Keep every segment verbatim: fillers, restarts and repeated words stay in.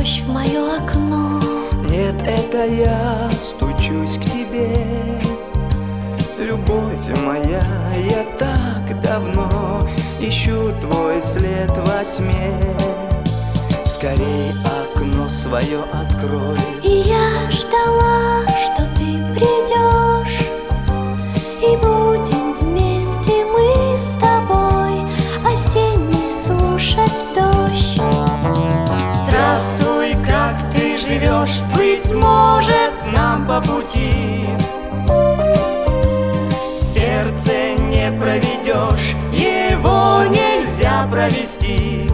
дождь в мое окно. Нет, это я стучусь к тебе. Любовь моя, я так давно ищу твой след во тьме. Скорей окно свое открой. И я ждала, что ты придешь, и будем вместе мы с тобой осенний слушать дождь. Здравствуй, как ты живешь? Быть может, нам по пути. Сердце не проведешь, его нельзя провести.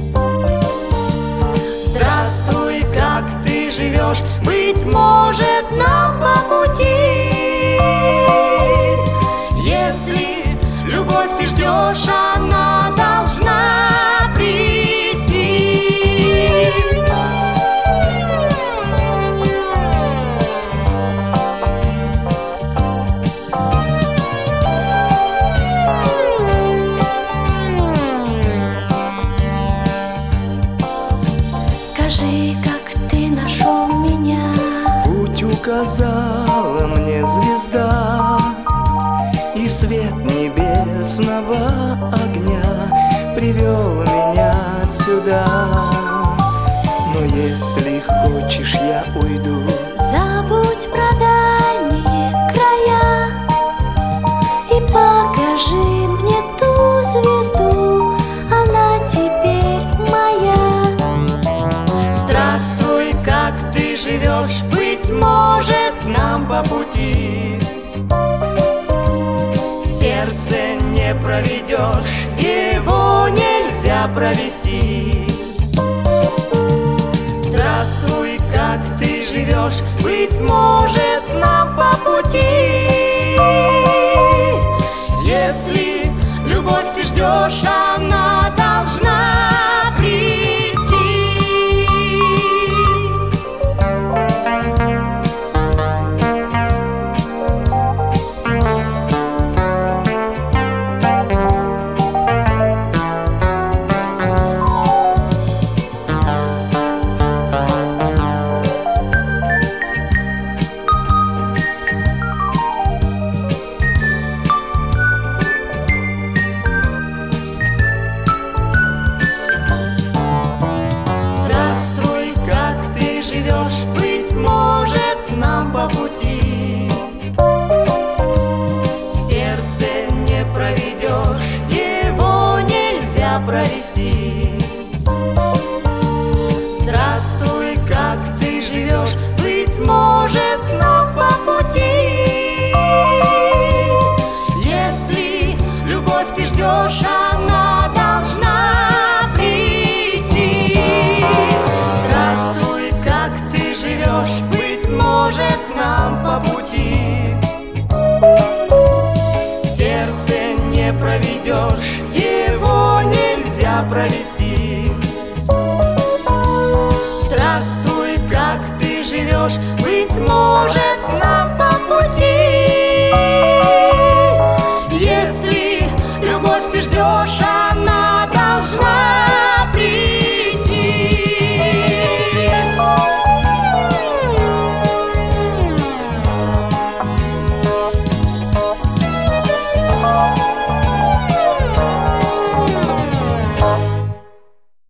Здравствуй, как ты живешь? Быть может, нам по пути. Если любовь ты ждешь, она должна прийти. Скажи, как ты нашел меня? Путь указала мне звезда, и свет небесного огня привел меня сюда. Но если хочешь, я уйду. Забудь про дальние края и покажи мне ту звезду, она теперь моя. Здравствуй, как ты живешь? Быть может, нам по пути. Сердце не проведешь, его нельзя провести. Здравствуй, как ты живешь? Быть может, нам по пути. Если любовь ты ждешь, она должна прийти. Быть может, нам по пути. Сердце не проведешь, его нельзя провести. Здравствуй, как ты живешь? Быть может, нам по пути. Если любовь ты ждешь, она должна прийти. Здравствуй, как ты живешь? Быть может, нам по пути. Сердце не проведешь, его нельзя провести. Здравствуй, как ты живешь? Быть может, нам